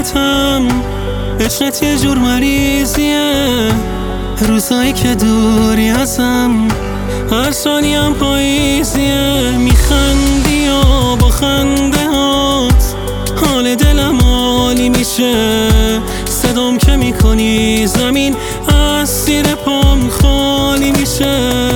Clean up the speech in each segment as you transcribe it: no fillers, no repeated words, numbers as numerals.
محبتم عشقت یه جور مریضیه، روزایی که دوری ازم هر ثانیم پاییزیه. میخندی و با خنده هات حال دلم عالی میشه، صدام که میکنی زمین از زیر پام خالی میشه.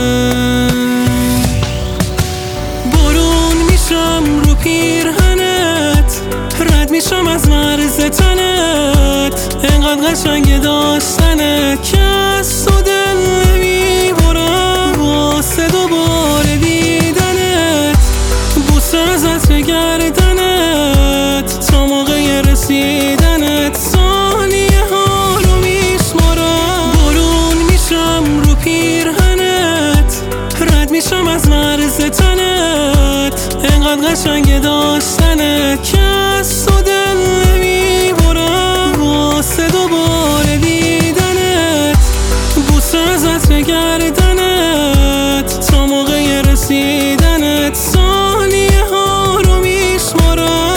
بارون میشم رو پیرهنت، رد میشم از مرز تنت، انقدر قشنگ داشتنه که از تو دل نمیبرم، واسه دوباره دیدنت بوسه ازت به گردنت، تا موقع رسیدنت ثانیه ها رو میشمارم. بارون میشم رو پیرهنت، رد میشم از مرز تنت، انقدر قشنگ داشتنه که از تو دل نمیبرم، واسه دوباره دیدنت بوسه ازت به گردنت، تا موقع رسیدنت ثانیه ها رو میشمارم.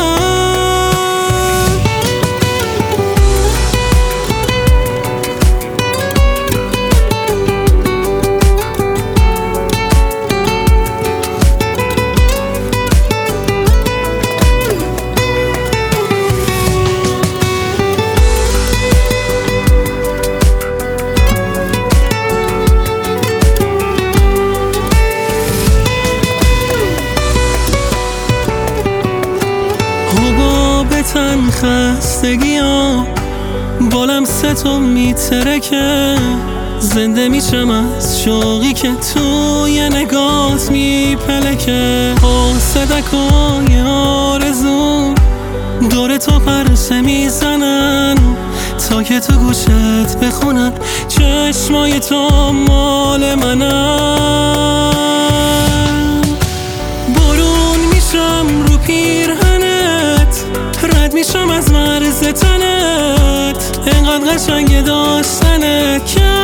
تن خستگی ها بالم ستم میترکه، زنده میشم از شوقی که توی نگات میپلکه. صدکای آرزو دور تو پرسه میزنن، تا که تو گوشت بخونن چشمای تو مال منن. بارون میشم رو پیرهنت، رد میشم از مرز تنت، انقدر قشنگ داشتنه که